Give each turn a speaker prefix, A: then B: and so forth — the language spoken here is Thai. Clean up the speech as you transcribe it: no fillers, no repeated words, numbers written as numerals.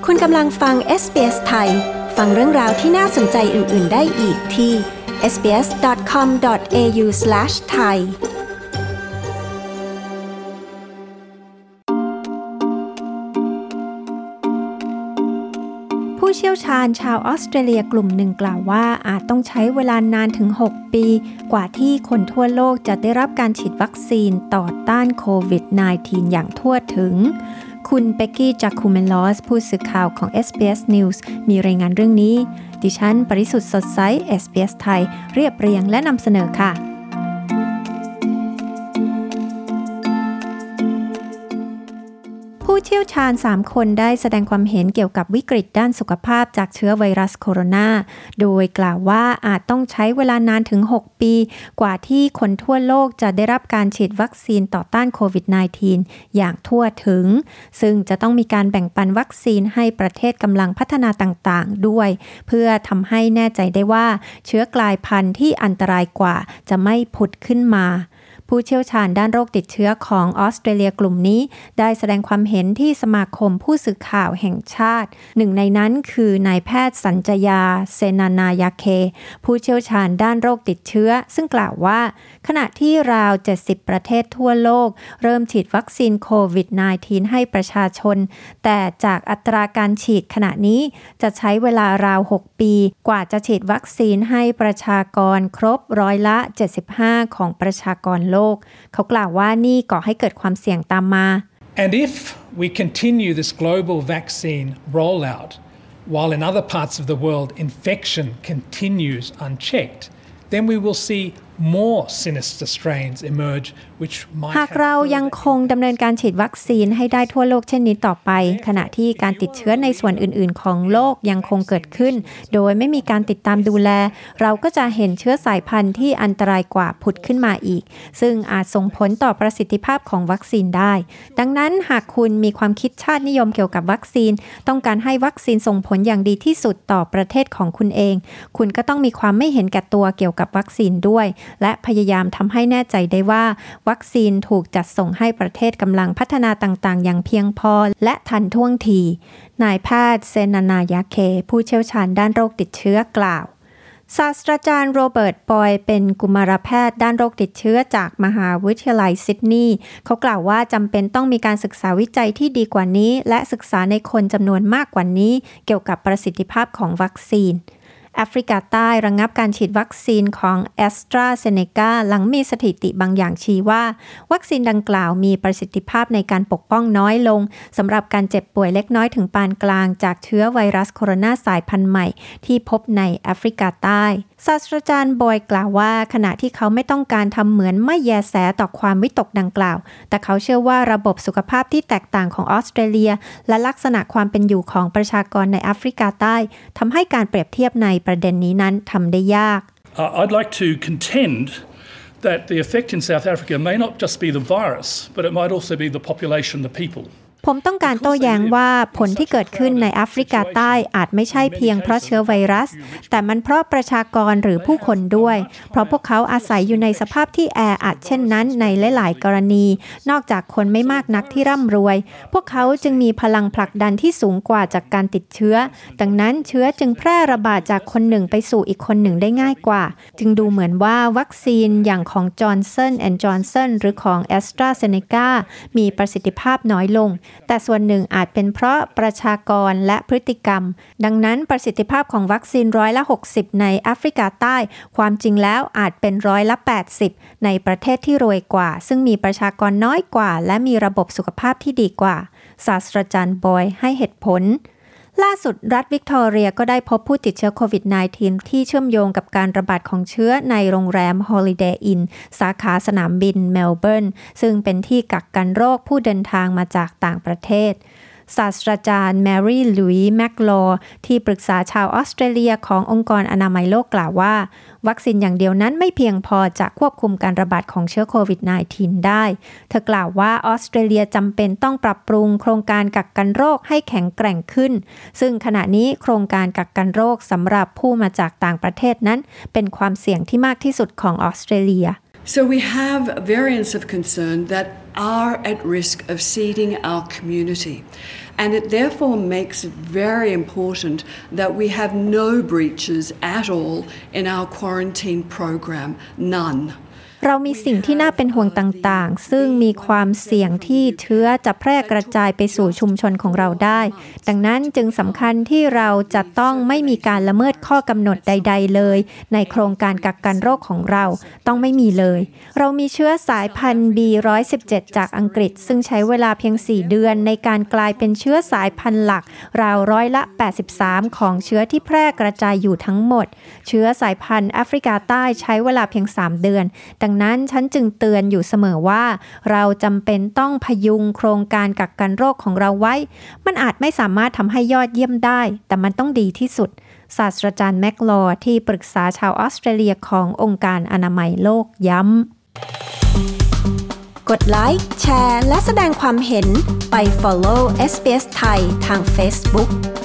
A: คุณกำลังฟัง SBS ไทยฟังเรื่องราวที่น่าสนใจอื่นๆได้อีกที่ sbs.com.au/thaiผู้เชี่ยวชาญชาวออสเตรเลียกลุ่มหนึ่งกล่าวว่าอาจต้องใช้เวลานานถึง6 ปีกว่าที่คนทั่วโลกจะได้รับการฉีดวัคซีนต่อต้านโควิด -19 อย่างทั่วถึงคุณเบกกี้จากคูเมนลอสผู้สื่อข่าวของ SBS News มีรายงานเรื่องนี้ดิฉันปริสุทธิ์สดใส SBS ไทยเรียบเรียงและนำเสนอค่ะผู้เชี่ยวชาญ3คนได้แสดงความเห็นเกี่ยวกับวิกฤตด้านสุขภาพจากเชื้อไวรัสโคโรนาโดยกล่าวว่าอาจต้องใช้เวลานานถึง6 ปีกว่าที่คนทั่วโลกจะได้รับการฉีดวัคซีนต่อต้านโควิด -19 อย่างทั่วถึงซึ่งจะต้องมีการแบ่งปันวัคซีนให้ประเทศกำลังพัฒนาต่างๆด้วยเพื่อทำให้แน่ใจได้ว่าเชื้อกลายพันธุ์ที่อันตรายกว่าจะไม่ผุดขึ้นมาผู้เชี่ยวชาญด้านโรคติดเชื้อของออสเตรเลียกลุ่มนี้ได้แสดงความเห็นที่สมาคมผู้สื่อข่าวแห่งชาติหนึ่งในนั้นคือนายแพทย์สัญจยาเซนานายาเคผู้เชี่ยวชาญด้านโรคติดเชื้อซึ่งกล่าวว่าขณะที่ราว70ประเทศทั่วโลกเริ่มฉีดวัคซีนโควิด -19 ให้ประชาชนแต่จากอัตราการฉีดขณะนี้จะใช้เวลาราว6 ปีกว่าจะฉีดวัคซีนให้ประชากรครบ75%ของประชากรโลกเขากล่าวว่านี่ก่อให้เกิดความเสี่ยงตามมา
B: And if we continue this global vaccine rollout while in other parts of the world infection continues unchecked, then we will see more sinister strains emerge which might
A: หากเรายังคงดำเนินการฉีดวัคซีนให้ได้ทั่วโลกเช่นนี้ต่อไปขณะที่การติดเชื้อในส่วนอื่นๆของโลกยังคงเกิดขึ้นโดยไม่มีการติดตามดูแลเราก็จะเห็นเชื้อสายพันธุ์ที่อันตรายกว่าผุดขึ้นมาอีกซึ่งอาจส่งผลต่อประสิทธิภาพของวัคซีนได้ดังนั้นหากคุณมีความคิดชาตินิยมเกี่ยวกับวัคซีนต้องการให้วัคซีนส่งผลอย่างดีที่สุดต่อประเทศของคุณเองคุณก็ต้องมีความไม่เห็นแก่ตัวเกี่ยวกับวัคซีนด้วยและพยายามทำให้แน่ใจได้ว่าวัคซีนถูกจัดส่งให้ประเทศกำลังพัฒนาต่างๆอย่างเพียงพอและทันท่วงทีนายแพทย์เซนานายาเคผู้เชี่ยวชาญด้านโรคติดเชื้อกล่าวศาสตราจารย์โรเบิร์ตบอยเป็นกุมารแพทย์ด้านโรคติดเชื้อจากมหาวิทยาลัยซิดนีย์เขากล่าวว่าจำเป็นต้องมีการศึกษาวิจัยที่ดีกว่านี้และศึกษาในคนจำนวนมากกว่านี้เกี่ยวกับประสิทธิภาพของวัคซีนแอฟริกาใต้ระงับการฉีดวัคซีนของ AstraZeneca หลังมีสถิติบางอย่างชี้ว่าวัคซีนดังกล่าวมีประสิทธิภาพในการปกป้องน้อยลงสำหรับการเจ็บป่วยเล็กน้อยถึงปานกลางจากเชื้อไวรัสโคโรนาสายพันธุ์ใหม่ที่พบในแอฟริกาใต้ศาสตราจารย์บอยกล่าวว่าขณะที่เขาไม่ต้องการทำเหมือนไม่แยแสต่อความวิตกดังกล่าวแต่เขาเชื่อว่าระบบสุขภาพที่แตกต่างของออสเตรเลียและลักษณะความเป็นอยู่ของประชากรในแอฟริกาใต้ทำให้การเปรียบเทียบในประเด็นนี้นั้นทำได้ยาก
C: I'd like to contend that the effect in South Africa may not just be the virus, but it might also be the population, the people.
A: ผมต้องการโต้แย้งว่าผลที่เกิดขึ้นในแอฟริกาใต้อาจไม่ใช่เพียงเพราะเชื้อไวรัสแต่มันเพราะประชากรหรือผู้คนด้วยเพราะพวกเขาอาศัยอยู่ในสภาพที่แออัดเช่นนั้นในหลายๆกรณีนอกจากคนไม่มากนักที่ร่ำรวยพวกเขาจึงมีพลังผลักดันที่สูงกว่าจากการติดเชื้อดังนั้นเชื้อจึงแพร่ระบาดจากคนหนึ่งไปสู่อีกคนหนึ่งได้ง่ายกว่าจึงดูเหมือนว่าวัคซีนอย่างของ Johnson & Johnson หรือของ AstraZeneca มีประสิทธิภาพน้อยลงแต่ส่วนหนึ่งอาจเป็นเพราะประชากรและพฤติกรรมดังนั้นประสิทธิภาพของวัคซีน60%ในแอฟริกาใต้ความจริงแล้วอาจเป็น80%ในประเทศที่รวยกว่าซึ่งมีประชากรน้อยกว่าและมีระบบสุขภาพที่ดีกว่าศาสตราจารย์บอยให้เหตุผลล่าสุดรัฐวิกตอเรียก็ได้พบผู้ติดเชื้อโควิด -19 ที่เชื่อมโยงกับการระบาดของเชื้อในโรงแรม Holiday Inn สาขาสนามบินเมลเบิร์นซึ่งเป็นที่กักกันโรคผู้เดินทางมาจากต่างประเทศศาสตราจารย์แมรี่ลุยส์แมคลอว์ที่ปรึกษาชาวออสเตรเลียขององค์กรอนามัยโลกกล่าวว่าวัคซีนอย่างเดียวนั้นไม่เพียงพอจะควบคุมการระบาดของเชื้อโควิด -19 ได้เธอกล่าวว่าออสเตรเลียจำเป็นต้องปรับปรุงโครงการกักกันโรคให้แข็งแกร่งขึ้นซึ่งขณะนี้โครงการกักกันโรคสำหรับผู้มาจากต่างประเทศนั้นเป็นความเสี่ยงที่มากที่สุดของออสเตรเลีย
D: So we have variants of concern that are at risk of seeding our community. And it therefore makes it very important that we have no breaches at all in our quarantine program, none.
A: เรามีสิ่งที่น่าเป็นห่วงต่างๆซึ่งมีความเสี่ยงที่เชื้อจะแพร่กระจายไปสู่ชุมชนของเราได้ดังนั้นจึงสำคัญที่เราจะต้องไม่มีการละเมิดข้อกำหนดใดๆเลยในโครงการกักกันโรคของเราต้องไม่มีเลยเรามีเชื้อสายพันธุ์ B117 จากอังกฤษซึ่งใช้เวลาเพียง4 เดือนในการกลายเป็นเชื้อสายพันธุ์หลักราว83%ของเชื้อที่แพร่กระจายอยู่ทั้งหมดเชื้อสายพันธุ์แอฟริกาใต้ใช้เวลาเพียง3 เดือนดังนั้นฉันจึงเตือนอยู่เสมอว่าเราจำเป็นต้องพยุงโครงการกักกันโรคของเราไว้มันอาจไม่สามารถทำให้ยอดเยี่ยมได้แต่มันต้องดีที่สุดศาสตราจารย์แมคลอร์ที่ปรึกษาชาวออสเตรเลียขององค์การอนามัยโลกย้ำกดไลค์แชร์และแสดงความเห็นไป follow SBS ไทยทาง Facebook